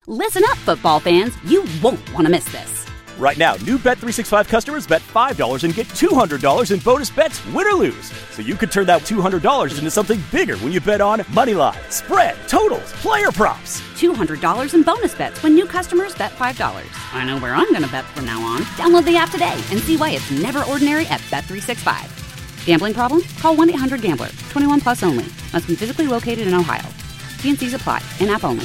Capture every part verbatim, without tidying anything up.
Listen up, football fans. You won't want to miss this. Right now, new Bet three sixty-five customers bet five dollars and get two hundred dollars in bonus bets, win or lose. So you could turn that two hundred dollars into something bigger when you bet on money line, spread, totals, player props. two hundred dollars in bonus bets when new customers bet five dollars. I know where I'm going to bet from now on. Download the app today and see why it's never ordinary at Bet three sixty-five. Gambling problem? Call one eight hundred gambler. twenty-one plus only. Must be physically located in Ohio. T and C's apply. In-app only.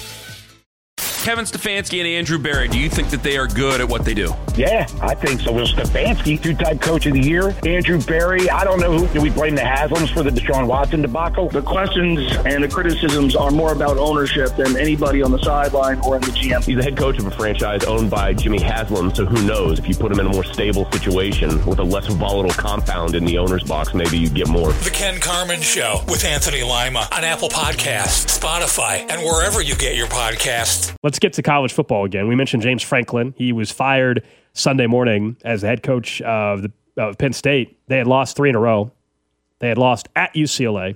Kevin Stefanski and Andrew Berry, do you think that they are good at what they do? Yeah, I think so. Well, Stefanski, two-time coach of the year. Andrew Berry, I don't know who. Do we blame the Haslams for the Deshaun Watson debacle? The questions and the criticisms are more about ownership than anybody on the sideline or in the G M. He's the head coach of a franchise owned by Jimmy Haslam, so who knows? If you put him in a more stable situation with a less volatile compound in the owner's box, maybe you get more. The Ken Carman Show with Anthony Lima on Apple Podcasts, Spotify, and wherever you get your podcasts. Let's get to college football again. We mentioned James Franklin. He was fired Sunday morning as the head coach of, the, of Penn State. They had lost three in a row. They had lost at U C L A,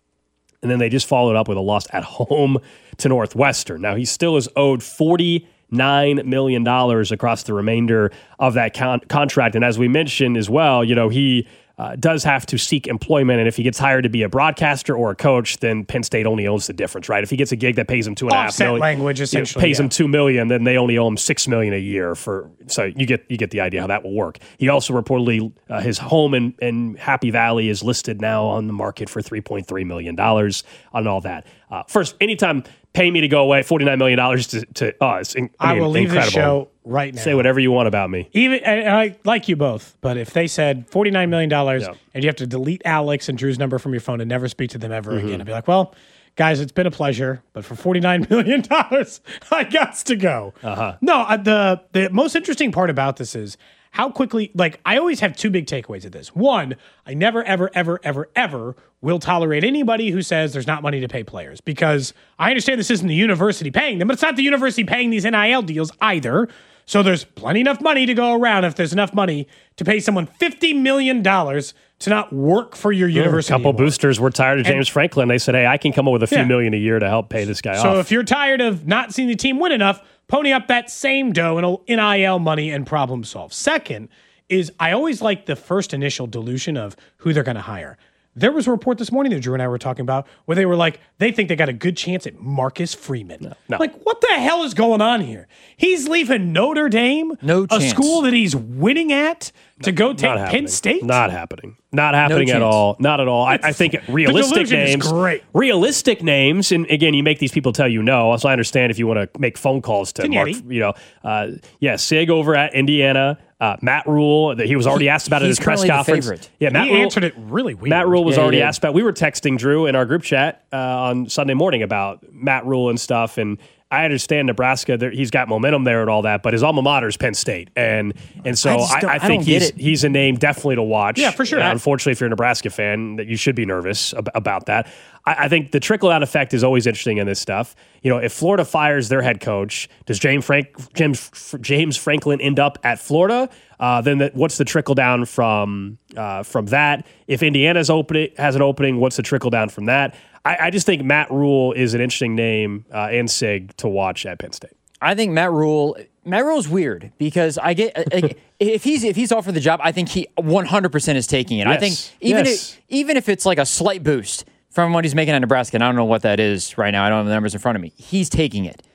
and then they just followed up with a loss at home to Northwestern. Now, he still is owed forty-nine million dollars across the remainder of that con- contract. And as we mentioned as well, you know, he Uh, does have to seek employment, and if he gets hired to be a broadcaster or a coach, then Penn State only owns the difference, right? If he gets a gig that pays him two and a half Offset million, language essentially, you know, pays yeah. him two million, then they only owe him six million a year for. So you get you get the idea how that will work. He also reportedly uh, his home in, in Happy Valley is listed now on the market for three point three million dollars on all that. Uh, first, anytime pay me to go away, forty-nine million dollars to, to us. I, I mean, will leave incredible. this show right now. Say whatever you want about me. Even and I like you both, but if they said forty-nine million dollars Yeah. and you have to delete Alex and Drew's number from your phone and never speak to them ever Mm-hmm. again, I'd be like, well, guys, it's been a pleasure, but for forty-nine million dollars, I got to go. Uh-huh. No, uh, the the most interesting part about this is how quickly, like, I always have two big takeaways of this. One, I never, ever, ever, ever, ever will tolerate anybody who says there's not money to pay players, because I understand this isn't the university paying them, but it's not the university paying these N I L deals either. So there's plenty enough money to go around if there's enough money to pay someone fifty million dollars to not work for your university. A couple anymore. boosters were tired of James And- Franklin. They said, hey, I can come up with a few Yeah. million a year to help pay this guy So off. if you're tired of not seeing the team win enough, pony up that same dough and N I L money and problem solve. Second is I always like the first initial dilution of who they're going to hire. There was a report this morning that Drew and I were talking about where they were like, they think they got a good chance at Marcus Freeman. No, no. Like, what the hell is going on here? He's leaving Notre Dame, No a chance. school that he's winning at, to go take Not Penn happening. State? Not happening. Not happening at chance. all. Not at all. I, I think realistic delusion is names. great. Realistic names, and again, you make these people tell you no. So I understand if you want to make phone calls to Mark. Signetti. You know, uh, yeah, Sig over at Indiana. Uh, Matt Rule, that he was already He- asked about it at he's his press currently the conference. favorite. Yeah, Matt He Rule answered it really weird. Matt Rule was Yeah, he already did. asked about. We were texting Drew in our group chat uh, on Sunday morning about Matt Rule and stuff, and I understand Nebraska. There, he's got momentum there and all that, but his alma mater is Penn State, and and so I I, just don't- I I think don't get he's it. he's a name definitely to watch. Yeah, for sure. Uh, unfortunately, if you're a Nebraska fan, that you should be nervous ab- about that. I, I think the trickle down effect is always interesting in this stuff. You know, if Florida fires their head coach, does James Frank James James Franklin end up at Florida? Uh, then the, what's the trickle down from uh, from that? If Indiana's opening has an opening, what's the trickle down from that? I, I just think Matt Rule is an interesting name uh, and Sig to watch at Penn State. I think Matt Rule. Matt Rule's weird because I get like, if he's if he's offered the job, I think he one hundred percent is taking it. I think Yes. even Yes. if, even if it's like a slight boost from what he's making at Nebraska, and I don't know what that is right now. I don't have the numbers in front of me. He's taking it.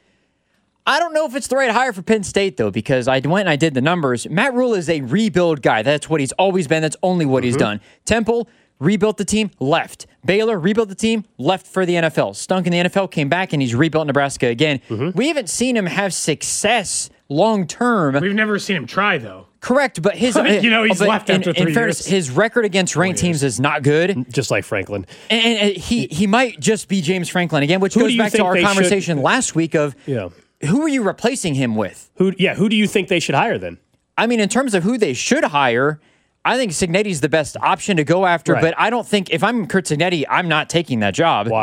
I don't know if it's the right hire for Penn State, though, because I went and I did the numbers. Matt Rule is a rebuild guy. That's what he's always been. That's only what mm-hmm. he's done. Temple rebuilt the team, left. Baylor rebuilt the team, left for the N F L. Stunk in the N F L, came back, and he's rebuilt Nebraska again. Mm-hmm. We haven't seen him have success long term. We've never seen him try, though. Correct, but his You know, he's but left in, after in three fairness, years. his record against ranked teams is not good. Just like Franklin. And, and he he might just be James Franklin again, which Who do goes you back to think our they conversation should- last week of Yeah. who are you replacing him with? Who? Yeah. Who do you think they should hire then? I mean, in terms of who they should hire, I think Cignetti's the best option to go after, Right. but I don't think, if I'm Kurt Cignetti, I'm not taking that job. Why?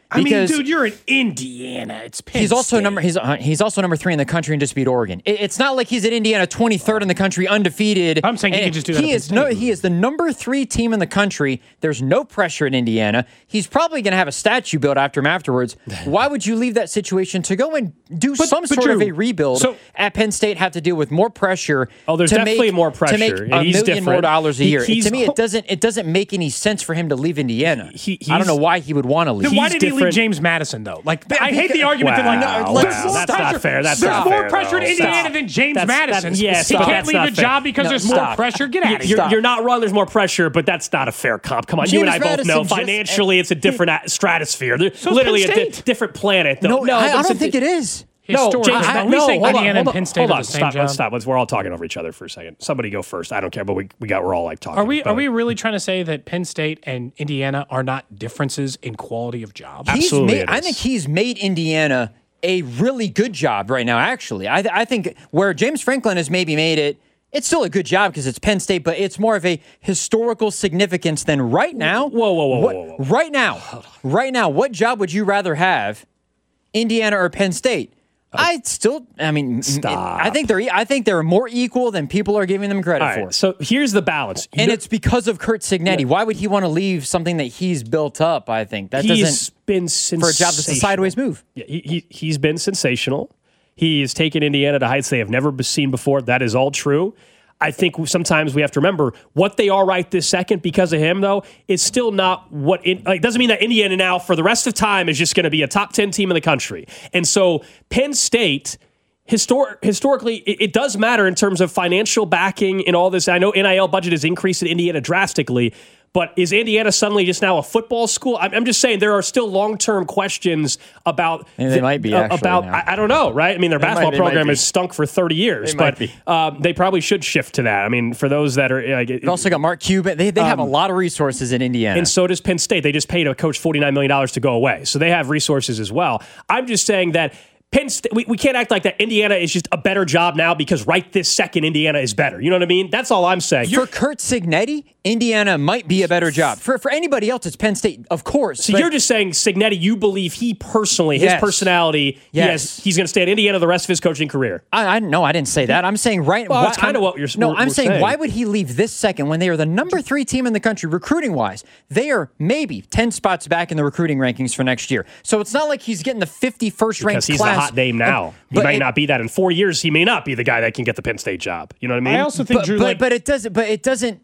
I mean, Because dude, you're in Indiana. It's Penn he's also State. number he's uh, he's also number three in the country and just beat Oregon. It, it's not like he's at Indiana twenty-third in the country, undefeated. I'm saying he And can just do that He at is Penn no, State. he is the number three team in the country. There's no pressure in Indiana. He's probably going to have a statue built after him afterwards. Why would you leave that situation to go and do But- some but sort Drew, of a rebuild so- at Penn State? Have to deal with more pressure. Oh, there's to definitely make, more to make pressure. a He's million more different. dollars a He- year. he's- to me, it doesn't it doesn't make any sense for him to leave Indiana. He- I don't know he's- why he would want to leave. Then why he's did he leave different. James Madison though? Like, I hate the argument that like Wow, there's wow, more that's pressure. not fair. That's there's not more fair, pressure in though. Indiana Stop. than James That's- that's- Madison. yes, he but can't that's leave not a fair. job because No, there's stop. more pressure. Get out of You're, here. you're not wrong. There's more pressure, but that's not a fair comp. Come on, you and I James both know Madison just- financially it's a different a- stratosphere. They're So is literally a Penn di- State. different planet. Though. No, I, I it's don't a- think it is. No, Historically, James, are no, we no, saying hold on, Indiana and hold Penn on, State hold are on, the same stop, job? let's stop. Let's, we're all talking over each other for a second. Somebody go first. I don't care, but we, we got we're all like talking. Are we but- are we really trying to say that Penn State and Indiana are not differences in quality of job? He's Absolutely made, it I is. think he's made Indiana a really good job right now, actually. I, I think where James Franklin has maybe made it, it's still a good job because it's Penn State, but it's more of a historical significance than right now. Whoa, whoa, whoa, what- whoa, whoa. Right now, right now, what job would you rather have, Indiana or Penn State? I still, I mean, Stop. I think they're, I think they're more equal than people are giving them credit All right, for. so here's the balance. And You're- it's because of Kurt Signetti. Why would he want to leave something that he's built up? I think that he's doesn't been for a job that's a sensational. sideways move. Yeah, he, he, he's been sensational. He's taken Indiana to heights they have never been seen before. That is all true. I think sometimes we have to remember what they are right this second because of him, though, is still not what it like, doesn't mean that Indiana now for the rest of time is just going to be a top ten team in the country. And so Penn State, histor- historically, it, it does matter in terms of financial backing and all this. I know N I L budget has increased in Indiana drastically. But is Indiana suddenly just now a football school? I'm, I'm just saying there are still long-term questions about. Maybe they might be, uh, actually, about. now. I, I don't know, right? I mean, their They might- basketball they might program be. has stunk for thirty years, They might but be. um, they probably should shift to that. I mean, for those that are, like, They've also got Mark Cuban. They, they have a lot of resources in Indiana. and so does Penn State. They just paid a coach forty-nine million dollars to go away, so they have resources as well. I'm just saying that. Penn State, we, we can't act like that Indiana is just a better job now because right this second Indiana is better. You know what I mean? That's all I'm saying. For Kurt Signetti, Indiana might be a better job. For for anybody else, it's Penn State, of course. So but you're just saying Signetti, you believe he personally, his Yes. personality, he Yes. has, he's going to stay at Indiana the rest of his coaching career. I, I no, I didn't say that. I'm saying right. Well, why- that's kinda I'm- what you're- No, we're- I'm we're saying, saying. why would he leave this second when they are the number three team in the country recruiting wise? They are maybe ten spots back in the recruiting rankings for next year. So it's not like he's getting the fifty-first ranked Because he's class. the hot name now. He But might it- not be that in four years. He may not be the guy that can get the Penn State job. You know what I mean? I also think but, Drew, but, like, but it doesn't. But it doesn't.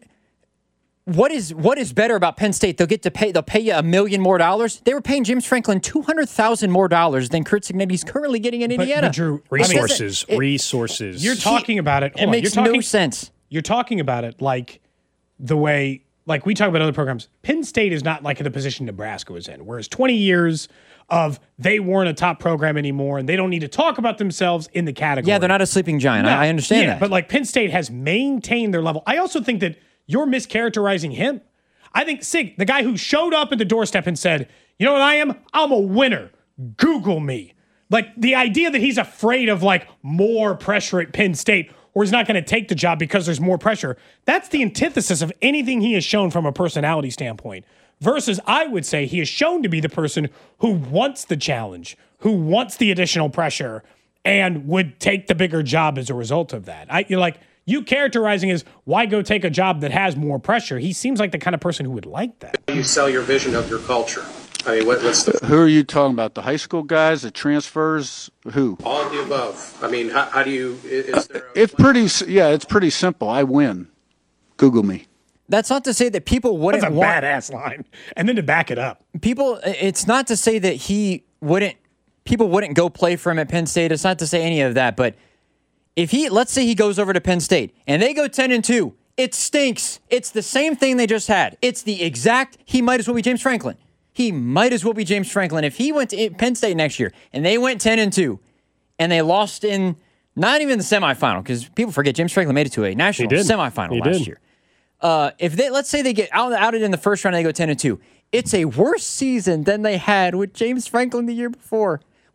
What is what is better about Penn State? They'll get to pay. They'll pay you a million more dollars. They were paying James Franklin two hundred thousand more dollars than Kurt Signetti's currently getting in but, Indiana. but Drew, I mean, resources, it- resources. you're talking about it. it hold on, makes you're talking, no sense. You're talking about it like the way, like we talk about other programs. Penn State is not like in the position Nebraska was in, whereas twenty years of they weren't a top program anymore and they don't need to talk about themselves in the category. Yeah, they're not a sleeping giant. No, I, I understand yeah, that. but like Penn State has maintained their level. I also think that you're mischaracterizing him. I think Sig, the guy who showed up at the doorstep and said, "You know what I am? I'm a winner. Google me." Like the idea that he's afraid of like more pressure at Penn State or he's not going to take the job because there's more pressure. That's the antithesis of anything he has shown from a personality standpoint. Versus, I would say he is shown to be the person who wants the challenge, who wants the additional pressure, and would take the bigger job as a result of that. I you're like you characterizing as why go take a job that has more pressure. He seems like the kind of person who would like that. You sell your vision of your culture. I mean, what, what's the Who are you talking about? The high school guys, the transfers? Who? all of the above? I mean, how, how do you? Is there? A, It's pretty. s- Yeah, it's pretty simple. I win. Google me. That's not to say that people wouldn't That's a want badass line. And then to back it up. people. It's not to say that he wouldn't. People wouldn't go play for him at Penn State. It's not to say any of that. But if he, let's say he goes over to Penn State and they go ten and two, it stinks. It's the same thing they just had. It's the exact. He might as well be James Franklin. He might as well be James Franklin. If he went to Penn State next year and they went ten and two, and they lost in not even the semifinal, because people forget James Franklin made it to a national did. semifinal He last did. year. Uh, if they let's say they get out, outed in the first round and they go ten and two, it's a worse season than they had with James Franklin the year before.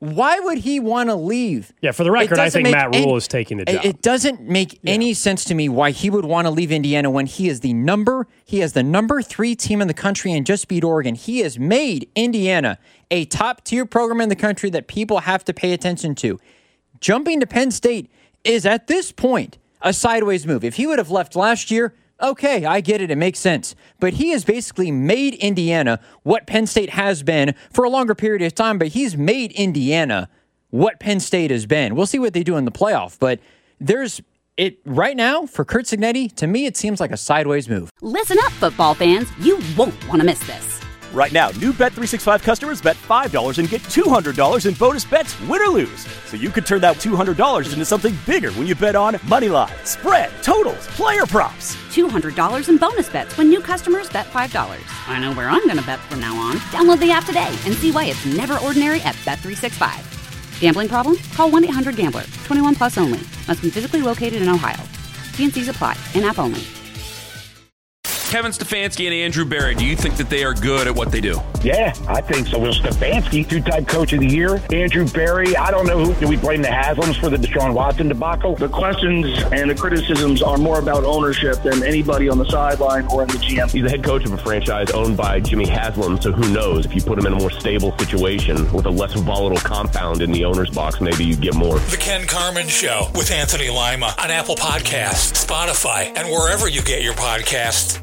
Why would he want to leave? Yeah, for the record, I think Matt Rule is taking the job. It doesn't make yeah. any sense to me why he would want to leave Indiana when he is the number, he has the number three team in the country and just beat Oregon. He has made Indiana a top-tier program in the country that people have to pay attention to. Jumping to Penn State is, at this point, a sideways move. If he would have left last year, okay, I get it. It makes sense. But he has basically made Indiana what Penn State has been for a longer period of time, but he's made Indiana what Penn State has been. We'll see what they do in the playoff, but there's it right now for Curt Cignetti. To me, it seems like a sideways move. Listen up, football fans. You won't want to miss this. Right now, new Bet three sixty-five customers bet five dollars and get two hundred dollars in bonus bets, win or lose. So you could turn that two hundred dollars into something bigger when you bet on money line, spread, totals, player props. two hundred dollars in bonus bets when new customers bet five dollars. I know where I'm going to bet from now on. Download the app today and see why it's never ordinary at Bet three sixty-five. Gambling problem? Call one eight hundred gambler. twenty-one plus only. Must be physically located in Ohio. T and C's apply. In-app only. Kevin Stefanski and Andrew Berry, do you think that they are good at what they do? Yeah, I think so. Will Stefanski, two-time coach of the year. Andrew Berry, I don't know who. Do we blame the Haslams for the Deshaun Watson debacle? The questions and the criticisms are more about ownership than anybody on the sideline or in the G M. He's the head coach of a franchise owned by Jimmy Haslam, so who knows? If you put him in a more stable situation with a less volatile compound in the owner's box, maybe you get more. The Ken Carman Show with Anthony Lima on Apple Podcasts, Spotify, and wherever you get your podcasts.